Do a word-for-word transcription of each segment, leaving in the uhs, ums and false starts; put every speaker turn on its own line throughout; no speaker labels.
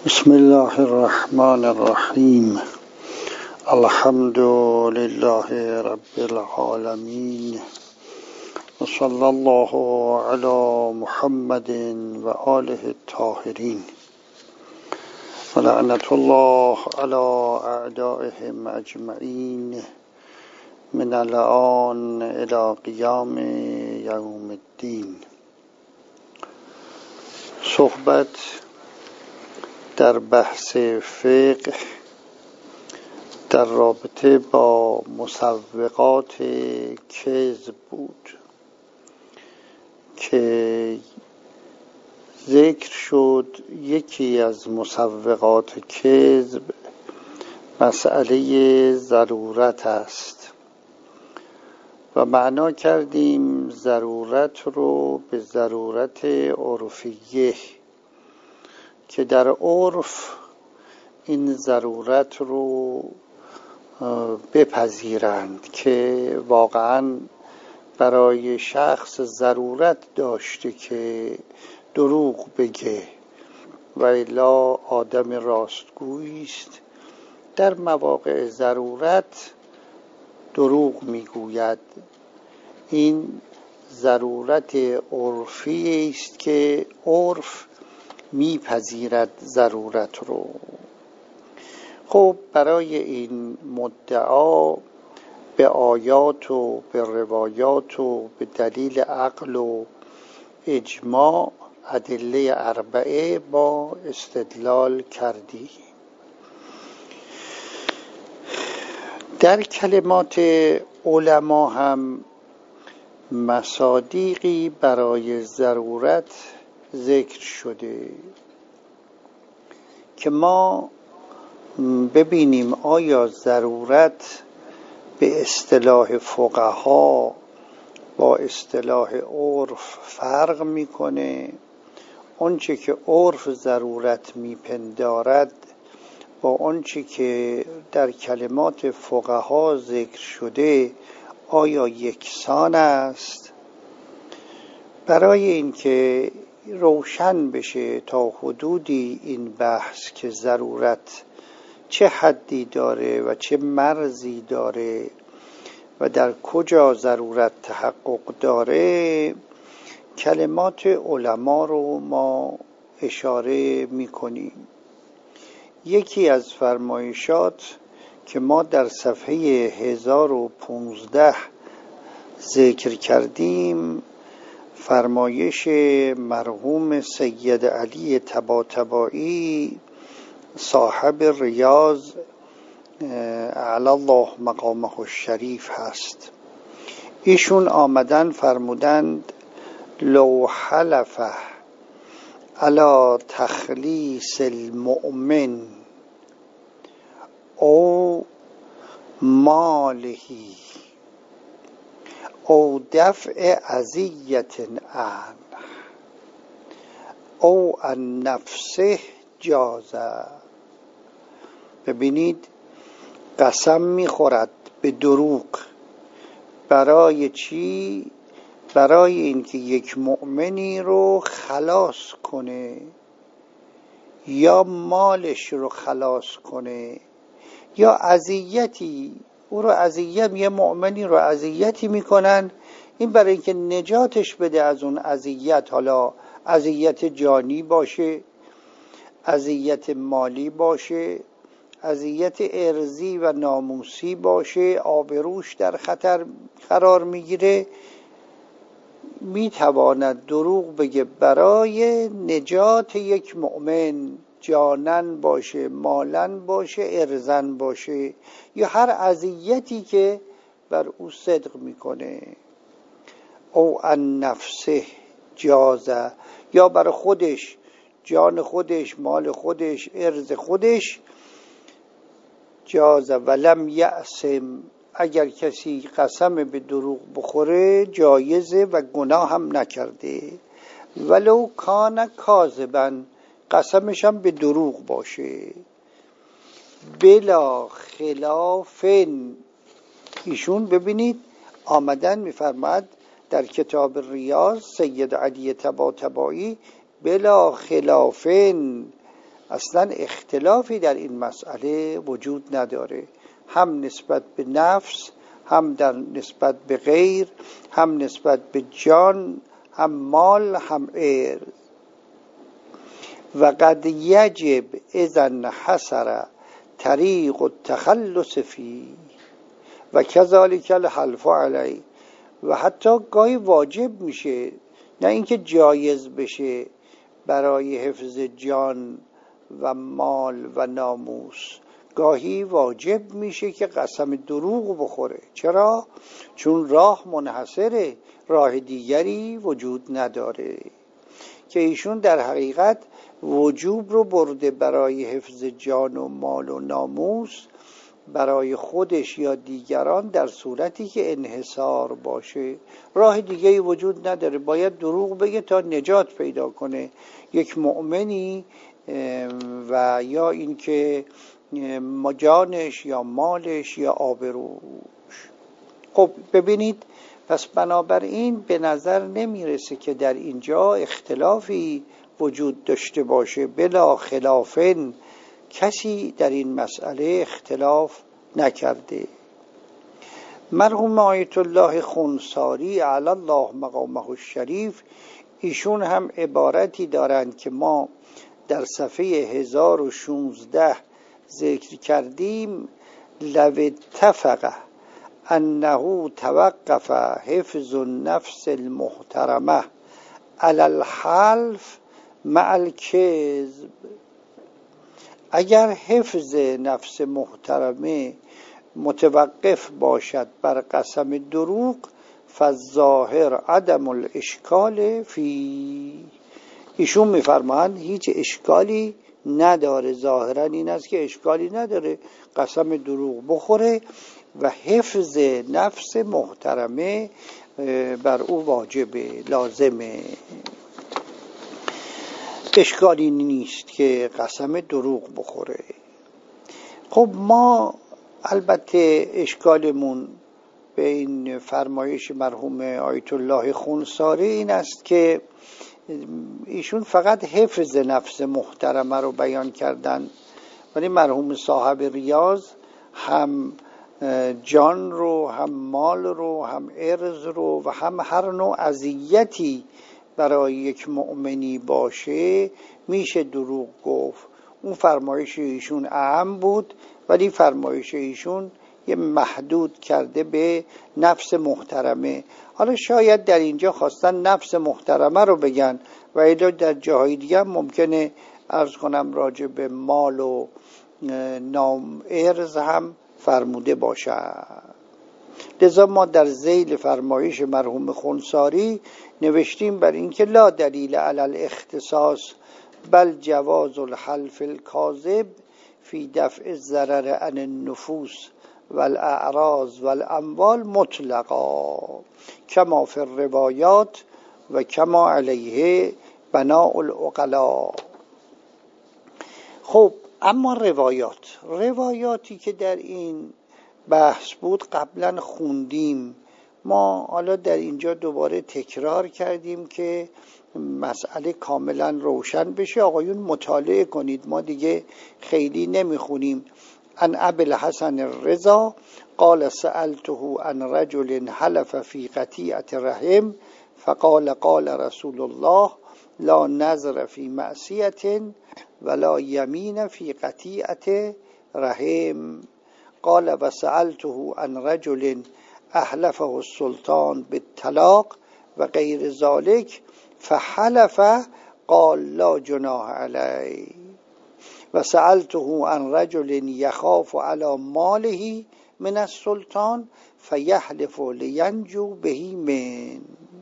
بسم الله الرحمن الرحیم. الحمد لله رب العالمین و صلی الله علی محمد و آله الطاهرین و لعنت الله علی اعدائهم اجمعین من الآن الی قیام یوم الدین. صحبت در بحث فقه در رابطه با مسوغات کذب بود که ذکر شد یکی از مسوغات کذب مسئله ضرورت است و معنا کردیم ضرورت رو به ضرورت عرفیه که در عرف این ضرورت رو بپذیرند که واقعا برای شخص ضرورت داشته که دروغ بگه و الا آدم راستگویی است، در مواقع ضرورت دروغ میگوید. این ضرورت عرفی است که عرف میپذیرد ضرورت رو. خب برای این مدعا به آیات و به روایات و به دلیل عقل و اجماع ادله اربعه با استدلال کردی. در کلمات علما هم مصادیقی برای ضرورت ذکر شده که ما ببینیم آیا ضرورت به اصطلاح فقها با اصطلاح عرف فرق میکنه. آنچه که عرف ضرورت میپندارد با آنچه که در کلمات فقها ذکر شده آیا یکسان است؟ برای اینکه روشن بشه تا حدودی این بحث که ضرورت چه حدی داره و چه مرزی داره و در کجا ضرورت تحقق داره، کلمات علما رو ما اشاره میکنیم. یکی از فرمایشات که ما در صفحه هزار و پانزده ذکر کردیم فرمایش مرحوم سید علی طباطبایی صاحب ریاض اعلی الله مقامه الشریف هست. ایشون آمدن فرمودند لو حلف علی تخلیص المؤمن او مالهی او دفع اذیت عنه او عن نفسه جازه. ببینید قسم میخورد به دروغ. برای چی؟ برای اینکه یک مؤمنی رو خلاص کنه یا مالش رو خلاص کنه یا اذیتی او رو اذیت، یه مؤمنی رو اذیتی میکنن، این برای اینکه نجاتش بده از اون اذیت، حالا اذیت جانی باشه، اذیت مالی باشه، اذیت ارضی و ناموسی باشه، آبروش در خطر قرار میگیره، میتواند دروغ بگه برای نجات یک مؤمن، جانن باشه، مالن باشه، ارزن باشه، یا هر اذیتی که بر او صدق میکنه. او عن نفسه جازه، یا برای خودش، جان خودش، مال خودش، ارز خودش جازه. ولم یعصم، اگر کسی قسم به دروغ بخوره جایزه و گناه هم نکرده. ولو کان کاذبا، قسمش هم به دروغ باشه. بلا خلاف، ایشون ببینید آمدن میفرماد در کتاب ریاض سید علی طباطبایی بلا خلافن اصلا اختلافی در این مسئله وجود نداره، هم نسبت به نفس، هم در نسبت به غیر، هم نسبت به جان، هم مال، هم ارث. و قد یجب اذن حسر طریق التخلص فی و کذالک الحلف علی. و حتی گاهی واجب میشه، نه اینکه جایز بشه، برای حفظ جان و مال و ناموس گاهی واجب میشه که قسم دروغ بخوره. چرا؟ چون راه منحصره، راه دیگری وجود نداره. که ایشون در حقیقت وجوب رو برده برای حفظ جان و مال و ناموس برای خودش یا دیگران در صورتی که انحصار باشه. راه دیگری وجود نداره، باید دروغ بگه تا نجات پیدا کنه یک مؤمنی، و یا اینکه جانش یا مالش یا آبروش. خب ببینید، پس بنابراین به نظر نمیرسه که در اینجا اختلافی وجود داشته باشه. بلا خلافن کسی در این مسئله اختلاف نکرده. مرحوم آیت الله خونساری علی الله مقامه الشریف، ایشون هم عبارتی دارند که ما در صفحه هزار و شانزده ذکر کردیم: لو اتفق انه توقف حفظ النفس المحترمه علی الحلف مع الکذب. اگر حفظ نفس محترمه متوقف باشد بر قسم دروغ، فالظاهر عدم الاشکال فی. ایشون میفرمایند هیچ اشکالی نداره، ظاهرا این است که اشکالی نداره قسم دروغ بخوره و حفظ نفس محترمه بر او واجبه، لازمه. اشکالی نیست که قسم دروغ بخوره. خب ما البته اشکالمون به این فرمایش مرحوم آیت الله خونساری این است که ایشون فقط حفظ نفس محترمه رو بیان کردن، ولی مرحوم صاحب ریاض هم جان رو، هم مال رو، هم ارز رو و هم هر نوع اذیتی برای یک مؤمنی باشه میشه دروغ گفت. اون فرمایش ایشون اعم بود، ولی فرمایش ایشون یه محدود کرده به نفس محترمه. حالا شاید در اینجا خواستن نفس محترمه رو بگن و الا در جاهای دیگه ممکنه عرض کنم راجع به مال و نام ارز هم فرموده باشه. لذا ما در ذیل فرمایش مرحوم خونساری نوشتیم بر اینکه لا دلیل علی الاختصاص بل جواز الحلف الکاذب فی دفع الضرر عن النفوس والاعراض والاموال مطلقا کما فی الروایات و کما علیه بناء العقلاء. خب اما روایات روایاتی که در این بحث بود قبلا خوندیم، ما حالا در اینجا دوباره تکرار کردیم که مسئله کاملا روشن بشه. آقایون مطالعه کنید، ما دیگه خیلی نمیخونیم. عن ابی الحسن الرضا قال سألته عن رجل حلف فی قطیعة رحم فقال قال رسول الله لا نذر فی معصیة ولا یمین فی قطیعة رحم. قال وسألته عن رجل احلفه السلطان بالطلاق و غیر ذلك فحلف قال لا جناح علیه. و سألته عن رجل یخاف علی ماله من السلطان فیحلف لینجو به من.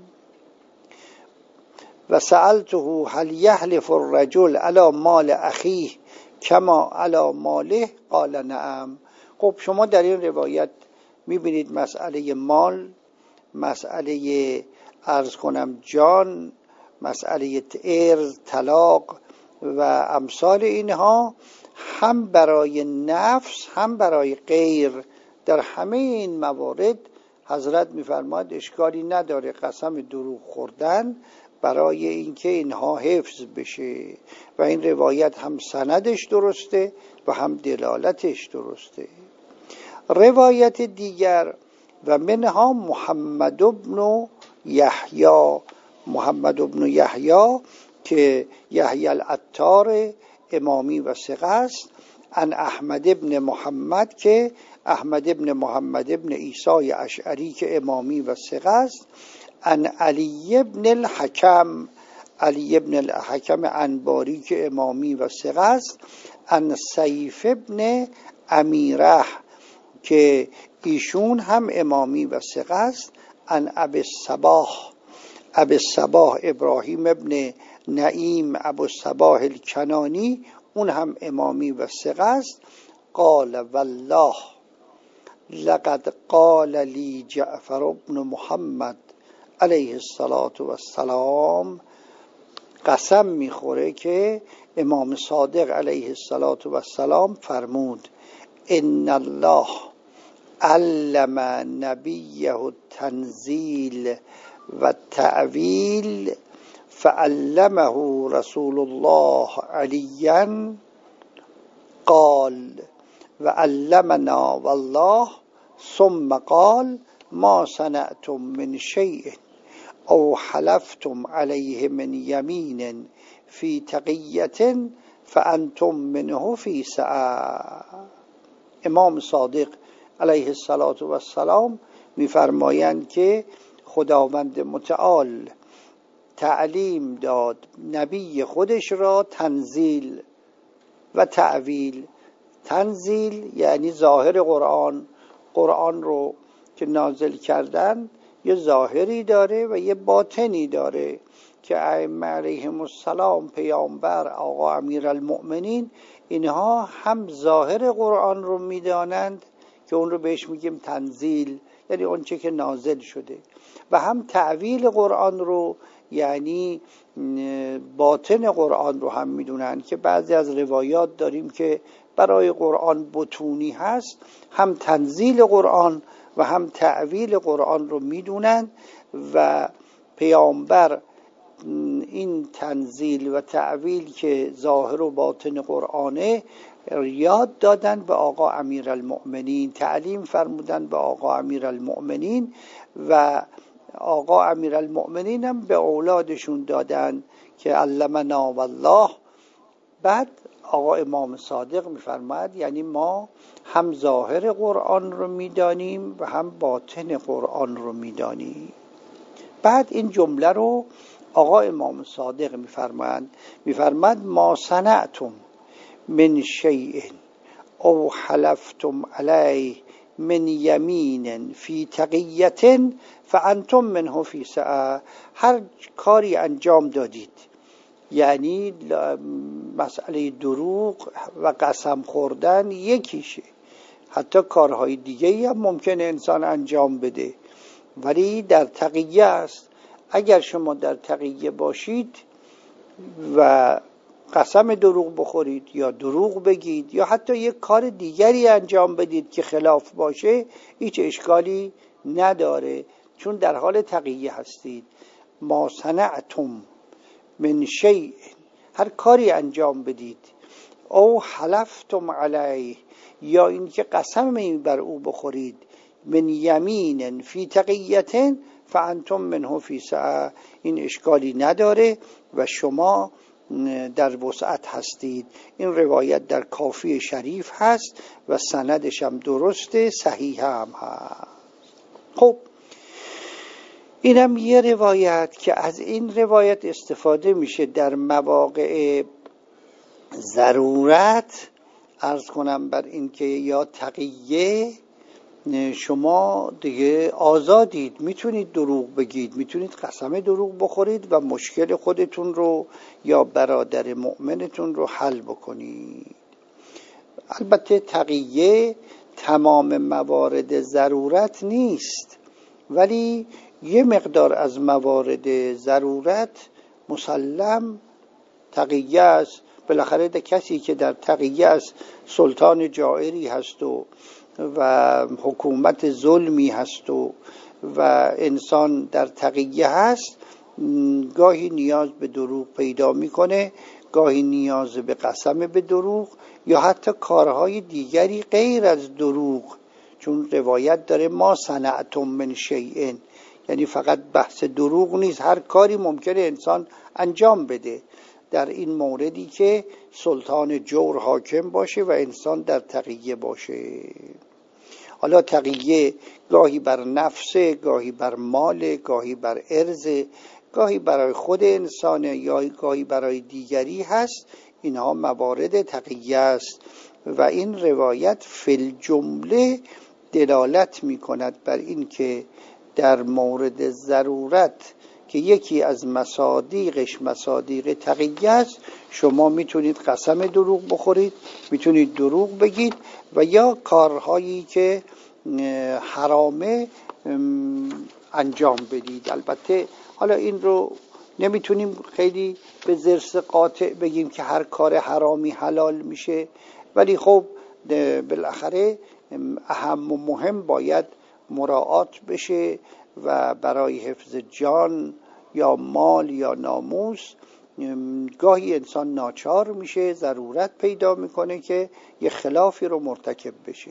و سألته هل یحلف الرجل علی مال اخیه کما علی ماله قال نعم. خب شما در این روایت میبینید مسئله مال، مسئله عرض کنم جان، مسئله ارث، طلاق و امثال اینها، هم برای نفس هم برای غیر، در همه این موارد حضرت میفرماد اشکالی نداره قسم دروغ خوردن برای اینکه اینها حفظ بشه و این روایت هم سندش درسته و هم دلالتش درسته. روایت دیگر و منها محمد بن یحیی، محمد بن یحیی که یحیی العطار امامی و ثقه است، عن احمد بن محمد که احمد بن محمد بن عیسی اشعری که امامی و ثقه است، عن علی بن الحکم، علی بن الحکم انباری که امامی و ثقه است، عن سیف بن امیره که ایشون هم امامی و ثقه است، عن ابی الصباح، ابی الصباح ابراهیم ابن نعیم ابو الصباح الکنانی، اون هم امامی و ثقه است، قال والله لقد قال لی جعفر بن محمد علیه الصلاة والسلام، قسم میخوره که امام صادق علیه الصلاة والسلام فرمود ان الله علم نبیه التنزیل و التأویل فعلمه رسول الله علیا قال و علمنا والله ثم قال ما صنعتم من شیء او حلفتم علیه من یمین فی تقیة فانتم منه فی سعة. امام صادق علیه السلام میفرمایند که خداوند متعال تعلیم داد نبی خودش را تنزیل و تعویل. تنزیل یعنی ظاهر قرآن، قرآن رو که نازل کردن یه ظاهری داره و یه باطنی داره که ائمه علیهم السلام، پیامبر، آقا امیرالمؤمنین، اینها هم ظاهر قرآن رو میدانند که اون رو بهش میگیم تنزیل، یعنی اون چه که نازل شده، و هم تعویل قرآن رو یعنی باطن قرآن رو هم میدونن که بعضی از روایات داریم که برای قرآن بطونی هست، هم تنزیل قرآن و هم تعویل قرآن رو میدونن و پیامبر این تنزیل و تعویل که ظاهر و باطن قرآنه یاد دادن به آقا امیرالمؤمنین، تعلیم فرمودن به آقا امیرالمؤمنین و آقا امیرالمؤمنین هم به اولادشون دادن که علمنا والله. بعد آقا امام صادق میفرماید یعنی ما هم ظاهر قرآن رو میدانیم و هم باطن قرآن رو میدانیم. بعد این جمله رو آقا امام صادق میفرماید میفرماید ما صنعتم من شیء او حلفتم علیه من یمین فی تقیة فانتم منه فی سعة. هر کاری انجام دادید، یعنی مسئله دروغ و قسم خوردن یکیشه، حتی کارهای دیگه هم ممکنه انسان انجام بده ولی در تقیه است. اگر شما در تقیه باشید و قسم دروغ بخورید یا دروغ بگید یا حتی یک کار دیگری انجام بدید که خلاف باشه، هیچ اشکالی نداره، چون در حال تقیه هستید. ما صنعتم من شیء، هر کاری انجام بدید، او حلفتم علیه، یا اینکه قسمی بر او بخورید، من یمین فی تقیة فانتم منه فی سعة، این اشکالی نداره و شما در وسعت هستید. این روایت در کافی شریف هست و سندش هم درسته، صحیح هم هست. خب اینم یه روایت که از این روایت استفاده میشه در مواقع ضرورت. عرض کنم بر این که یا تقیه شما دیگه آزادید، میتونید دروغ بگید، میتونید قسم دروغ بخورید و مشکل خودتون رو یا برادر مؤمنتون رو حل بکنید. البته تقیه تمام موارد ضرورت نیست، ولی یه مقدار از موارد ضرورت مسلم تقیه است. بالاخره کسی که در تقیه است سلطان جائری هست و و حکومت ظلمی هست و و انسان در تقیه هست، گاهی نیاز به دروغ پیدا میکنه، گاهی نیاز به قسم به دروغ، یا حتی کارهای دیگری غیر از دروغ. چون روایت داره ما صنعتم من شیء، یعنی فقط بحث دروغ نیست، هر کاری ممکنه انسان انجام بده در این موردی که سلطان جور حاکم باشه و انسان در تقیه باشه. حالا تقیه گاهی بر نفس، گاهی بر مال، گاهی بر ارض، گاهی برای خود انسان یا گاهی برای دیگری هست. اینها موارد تقیه است و این روایت فی الجمله دلالت می کند بر این که در مورد ضرورت که یکی از مصادیقش مصادیق تقیه است، شما میتونید قسم دروغ بخورید، میتونید دروغ بگید و یا کارهایی که حرامه انجام بدید. البته حالا این رو نمیتونیم خیلی به ضرس قاطع بگیم که هر کار حرامی حلال میشه، ولی خب بالاخره اهم و مهم باید مراعات بشه و برای حفظ جان یا مال یا ناموس گاهی انسان ناچار میشه، ضرورت پیدا میکنه که یه خلافی رو مرتکب بشه.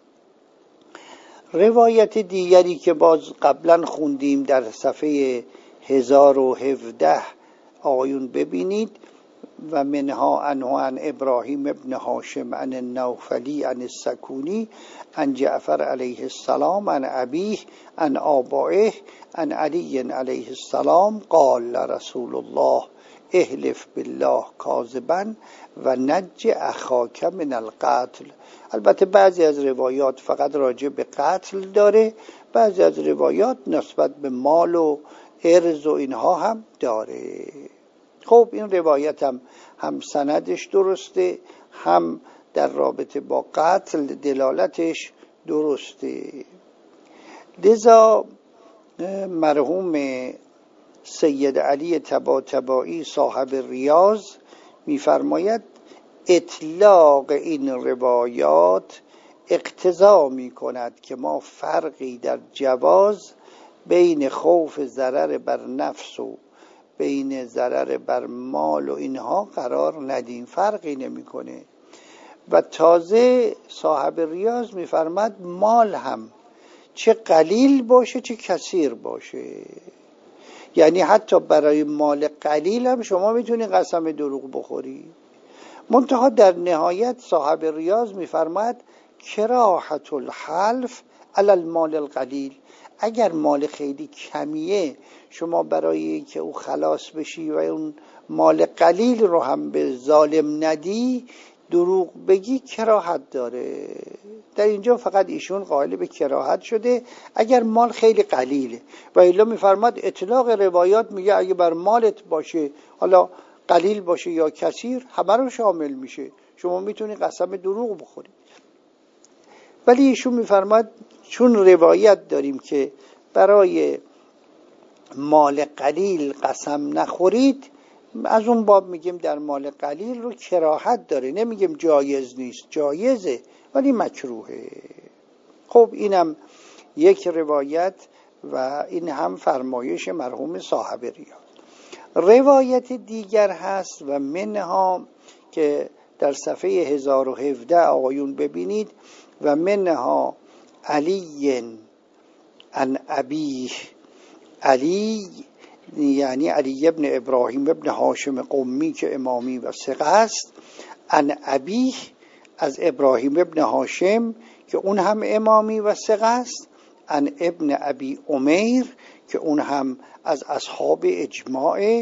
روایت دیگری که باز قبلا خوندیم در صفحه هزار و هفده آقایون ببینید: و منها عنه عن ابراهیم ابن هاشم عن النوفلی عن السکونی عن جعفر علیه السلام عن ابیه عن آبائه عن علی علیه السلام قال رسول الله احلف بالله کاذبا و نج اخاک من القتل. البته بعضی از روایات فقط راجع به قتل داره، بعضی از روایات نسبت به مال و ارز و اینها هم داره. خب این روایت هم هم سندش درسته، هم در رابطه با قتل دلالتش درسته. لذا مرحوم سید علی طباطبایی صاحب ریاض میفرماید اطلاق این روایات اقتضا می کند که ما فرقی در جواز بین خوف ضرر بر نفس و بین ضرر بر مال و اینها قرار ندیم، فرقی نمیکنه. و تازه صاحب ریاض میفرماد مال هم چه قلیل باشه چه کثیر باشه، یعنی حتی برای مال قلیل هم شما میتونی قسم دروغ بخوری. منتها در نهایت صاحب ریاض میفرماد کراهت الحلف علی المال القلیل، اگر مال خیلی کمیه شما برای که او خلاص بشی و اون مال قلیل رو هم به ظالم ندی دروغ بگی، کراهت داره. در اینجا فقط ایشون قائل به کراهت شده اگر مال خیلی قلیله، و الا میفرماد اطلاق روایات میگه اگه بر مالت باشه، حالا قلیل باشه یا کثیر، همه رو شامل میشه، شما میتونی قسم دروغ بخوری. ولی ایشون میفرماد چون روایت داریم که برای مال قلیل قسم نخورید، از اون باب میگیم در مال قلیل رو کراهت داره، نمیگیم جایز نیست، جایزه ولی مکروهه. خب اینم یک روایت و این هم فرمایش مرحوم صاحب ریاض. روایت دیگر هست و منها که در صفحه هزار و هفده آقایون ببینید: و منها علی عن ابیه، علی یعنی علی ابن ابراهیم ابن هاشم قمی که امامی و ثقه است، عن ابیه از ابراهیم ابن هاشم که اون هم امامی و ثقه است، عن ابن ابی امیر که اون هم از اصحاب اجماع،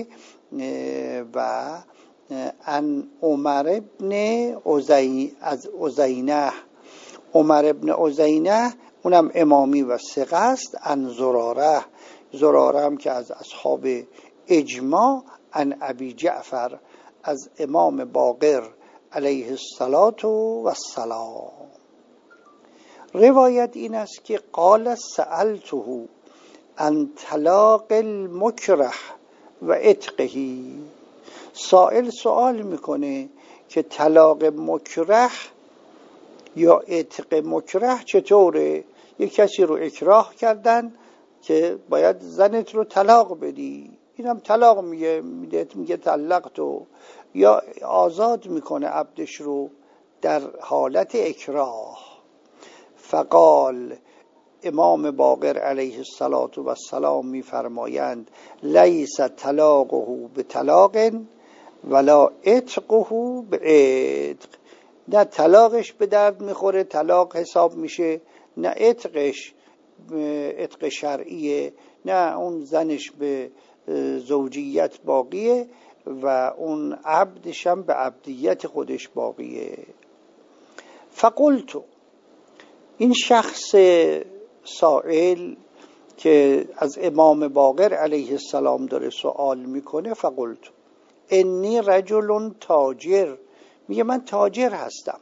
و عن عمر ابن عزی از عزینه، عمر ابن عزینه اونم امامی و ثقه است، عن زراره، زراره هم که از اصحاب اجماع، عن ابی جعفر از امام باقر علیه السلام. روایت این است که قال سألته عن طلاق المکره و عتقه، سائل سوال میکنه که طلاق مکره یا عتق مکره چطوره؟ یک کسی رو اکراه کردن که باید زنت رو طلاق بدی، اینم طلاق میگه، میده میگه طلق تو، یا آزاد میکنه عبدش رو در حالت اکراه. فقال امام باقر علیه السلام میفرمایند لیس طلاقه به طلاق ولا عتقه به عتق، نه طلاقش به درد میخوره، طلاق حساب میشه، نه عتقش عتق شرعیه، نه اون زنش به زوجیت باقیه و اون عبدش هم به عبدیت خودش باقیه. فقلتو، این شخص سائل که از امام باقر علیه السلام داره سوال میکنه، فقلتو انی رجل تاجر، میگه من تاجر هستم،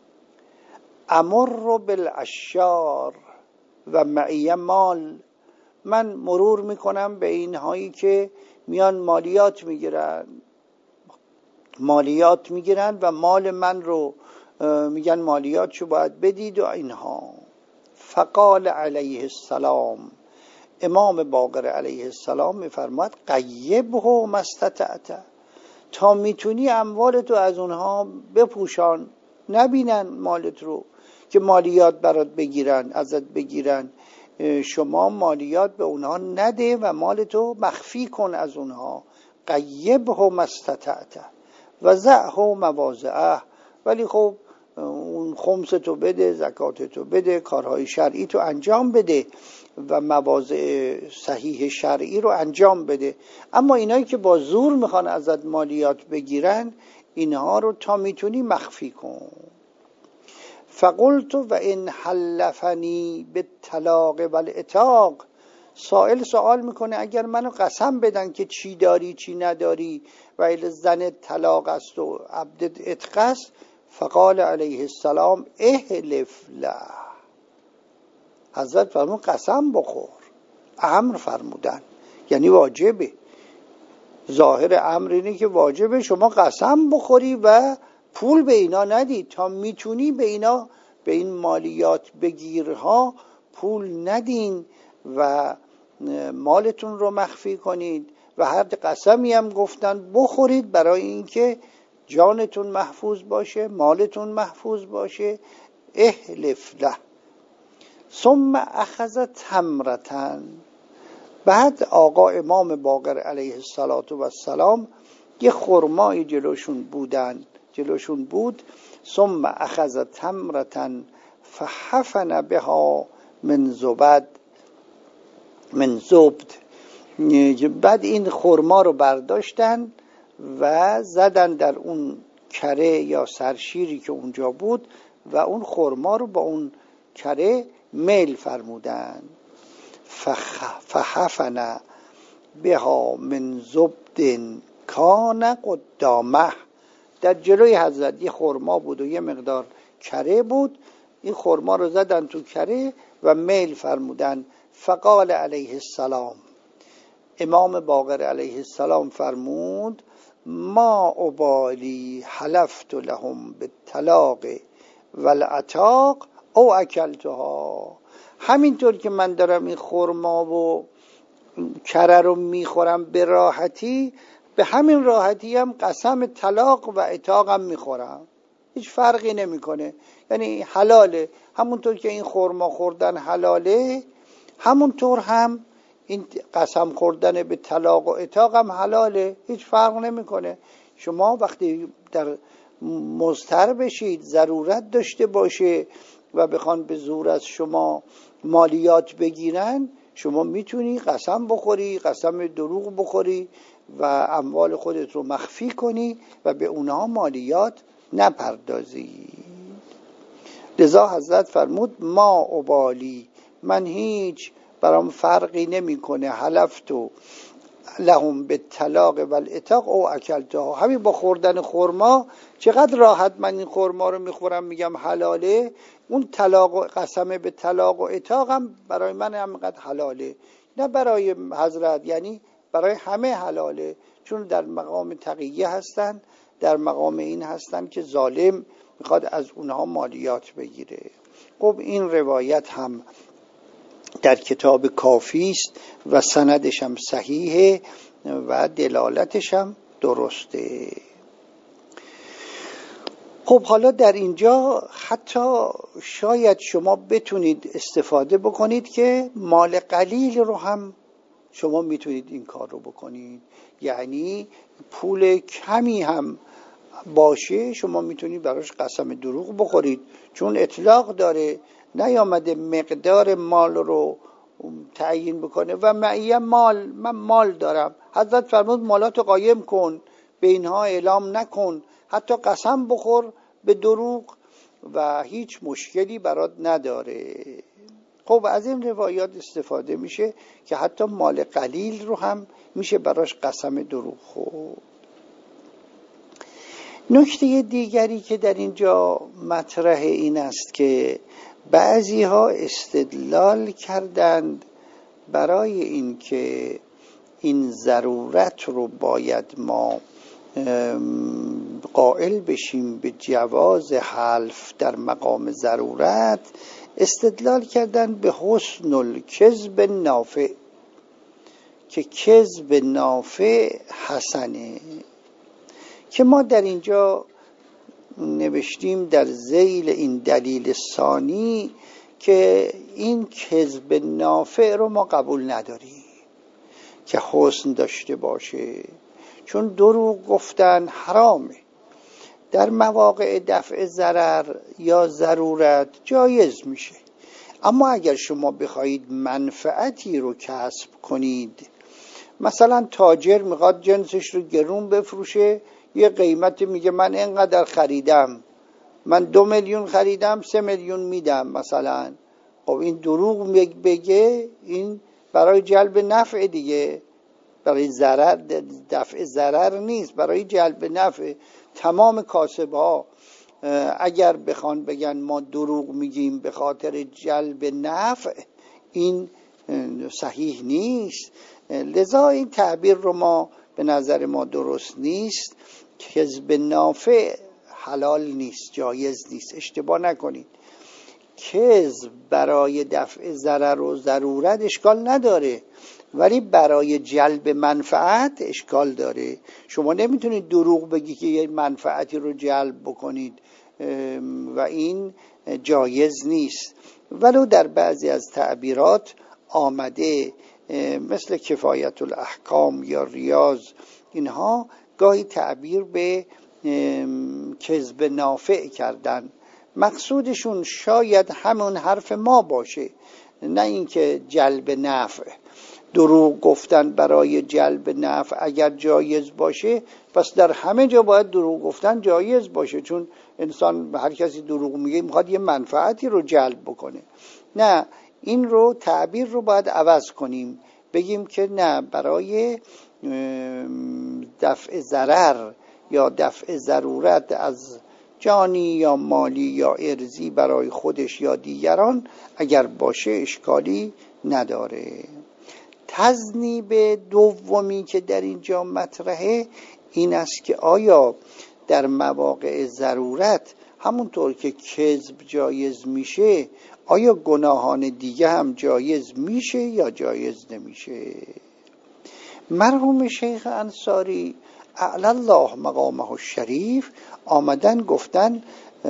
امر بالاشجار و معی مال، من مرور میکنم به اینهایی که میان مالیات میگیرن مالیات میگیرن و مال من رو میگن مالیاتشو باید بدید و اینها. فقال علیه السلام، امام باقر علیه السلام میفرماد قیبه مستطعت، تا میتونی اموالتو از اونها بپوشان، نبینن مالت رو که مالیات برات بگیرن، ازت بگیرن، شما مالیات به اونها نده و مالتو مخفی کن از اونها. قیبه مستطعت و زعه مواضعه، ولی خب اون خمستو بده، زکاتتو بده، کارهای شرعی تو انجام بده و مواضع صحیح شرعی رو انجام بده. اما اینایی که با زور میخوان ازت مالیات بگیرن، اینها رو تا میتونی مخفی کن. فقلت و ان حلفنی بالطلاق والعتاق، سائل سوال میکنه اگر منو قسم بدن که چی داری چی نداری و ایل زن طلاق است و عبدت عتق است، فقال علیه السلام احلف له، حضرت فرمود قسم بخور، امر فرمودن یعنی واجبه، ظاهر امر اینه که واجبه شما قسم بخوری و پول به اینا ندی، تا میتونی به اینا به این مالیات بگیرها پول ندین و مالتون رو مخفی کنید و هر قسمی هم گفتن بخورید برای اینکه جانتون محفوظ باشه، مالتون محفوظ باشه. احلف له. ثم اخذ تمرتن، بعد آقا امام باقر علیه السلام یه خرمای جلوشون بودن جلوشون بود. ثم اخذ تمرتن فحفن بها من زبد من زبد، بعد این خرما رو برداشتن و زدن در اون کره یا سرشیری که اونجا بود و اون خرما رو با اون کره میل فرمودن. فحفن بها من زبد کان قدامه، در جلوی حضرت یه خرما بود و یه مقدار کره بود، این خرما رو زدن تو کره و میل فرمودن. فقال علیه السلام، امام باقر علیه السلام فرمود ما ابالی حلفت لهم بالطلاق والعتاق او اکلتها، همینطور که من دارم این خرما و کره رو میخورم به راحتی، به همین راحتی هم قسم طلاق و عتاقم میخورم، هیچ فرقی نمیکنه، یعنی حلاله. همونطور که این خرما خوردن حلاله، همونطور هم این قسم خوردن به طلاق و عتاق هم حلاله، هیچ فرق نمیکنه. شما وقتی در مضطر بشید، ضرورت داشته باشه و بخوان به زور از شما مالیات بگیرن، شما میتونی قسم بخوری، قسم دروغ بخوری و اموال خودت رو مخفی کنی و به اونها مالیات نپردازی. لذا حضرت فرمود ما ابالی، من هیچ برام فرقی نمیکنه حلفتو لهم بالطلاق والعتاق او اکلتها، همین با خوردن خرما چقدر راحت من این خرما رو میخورم میگم حلاله، اون طلاق و قسم به طلاق و عتاقم برای من همینقدر حلاله، نه برای حضرت، یعنی برای همه حلاله، چون در مقام تقیه هستن، در مقام این هستن که ظالم میخواد از اونها مالیات بگیره. خب این روایت هم در کتاب کافی است و سندش هم صحیحه و دلالتش هم درسته. خب حالا در اینجا حتی شاید شما بتونید استفاده بکنید که مال قلیل رو هم شما میتونید این کار رو بکنید، یعنی پول کمی هم باشه شما میتونید براش قسم دروغ بخورید، چون اطلاق داره، نیامده مقدار مال رو تعیین بکنه و معین مال، من مال دارم، حضرت فرمود مالات قایم کن، به اینها اعلام نکن، حتی قسم بخور به دروغ و هیچ مشکلی برات نداره. خب از این روایات استفاده میشه که حتی مال قلیل رو هم میشه براش قسم دروغ خورد. نکته دیگری که در اینجا مطرح این است که بعضی ها استدلال کردند برای این که این ضرورت رو باید ما قائل بشیم به جواز حلف در مقام ضرورت، استدلال کردن به حسن الکذب نافع، که کذب نافع حسنه، که ما در اینجا نوشتیم در ذیل این دلیل ثانی که این کذب نافع رو ما قبول نداریم که حسن داشته باشه، چون دروغ گفتن حرامه. در مواقع دفع ضرر یا ضرورت جایز میشه، اما اگر شما بخواهید منفعتی رو کسب کنید، مثلا تاجر میخواد جنسش رو گرون بفروشه، یه قیمت میگه من اینقدر خریدم، من دو میلیون خریدم سه میلیون میدم مثلا، خب این دروغ بگه، این برای جلب نفع دیگه، برای ضرر، دفع ضرر نیست، برای جلب نفع. تمام کاسب‌ها اگر بخوان بگن ما دروغ میگیم به خاطر جلب نفع، این صحیح نیست. لذا این تعبیر رو ما به نظر ما درست نیست. کذب نافع حلال نیست، جایز نیست، اشتباه نکنید. کذب برای دفع ضرر و ضرورت اشکال نداره، ولی برای جلب منفعت اشکال داره. شما نمیتونید دروغ بگی که یه منفعتی رو جلب بکنید و این جایز نیست. ولو در بعضی از تعبیرات آمده، مثل کفایت الاحکام یا ریاض، اینها گاهی تعبیر به کذب نافع کردن، مقصودشون شاید همون حرف ما باشه، نه اینکه جلب نفع. دروغ گفتن برای جلب نفع اگر جایز باشه، پس در همه جا باید دروغ گفتن جایز باشه، چون انسان، هر کسی دروغ میگه میخواد یه منفعتی رو جلب بکنه. نه، این رو تعبیر رو باید عوض کنیم، بگیم که نه، برای دفع ضرر یا دفع ضرورت از جانی یا مالی یا ارزی برای خودش یا دیگران اگر باشه اشکالی نداره. تذنیب دومی که در اینجا مطرحه این است که آیا در مواقع ضرورت همونطور که کذب جایز میشه، آیا گناهان دیگه هم جایز میشه یا جایز نمیشه؟ مرحوم شیخ انصاری اعلی الله مقامه الشریف آمدن گفتن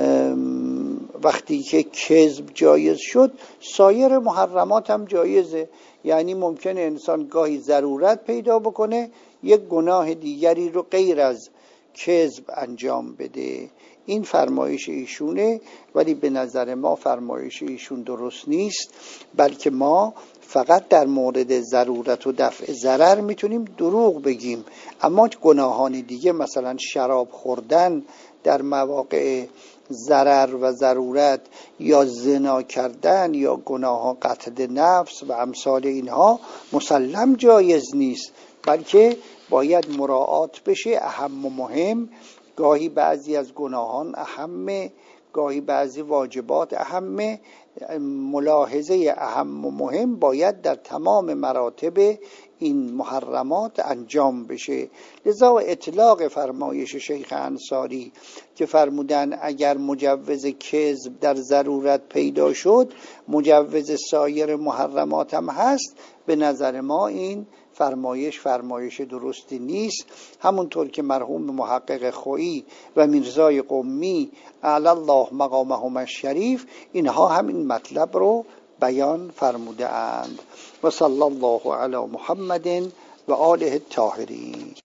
وقتی که کذب جایز شد، سایر محرمات هم جایزه. یعنی ممکنه انسان گاهی ضرورت پیدا بکنه یک گناه دیگری رو غیر از کذب انجام بده. این فرمایش ایشونه، ولی به نظر ما فرمایش ایشون درست نیست، بلکه ما فقط در مورد ضرورت و دفع ضرر میتونیم دروغ بگیم، اما گناهان دیگه مثلا شراب خوردن در مواقع ضرر و ضرورت، یا زنا کردن، یا گناه قتل نفس و امثال اینها مسلم جایز نیست، بلکه باید مراعات بشه. اهم و مهم، گاهی بعضی از گناهان اهمه، گاهی بعضی واجبات اهمه، ملاحظه اهم و مهم باید در تمام مراتب این محرمات انجام بشه. لذا اطلاق فرمایش شیخ انصاری که فرمودن اگر مجوز کذب در ضرورت پیدا شد، مجوز سایر محرمات هم هست، به نظر ما این فرمایش فرمایش درستی نیست. همونطور که مرحوم محقق خویی و میرزای قمی اعلی الله مقامهم الشریف اینها همین مطلب رو بیان فرموده اند. و صلی الله علی محمد و آله الطاهرین.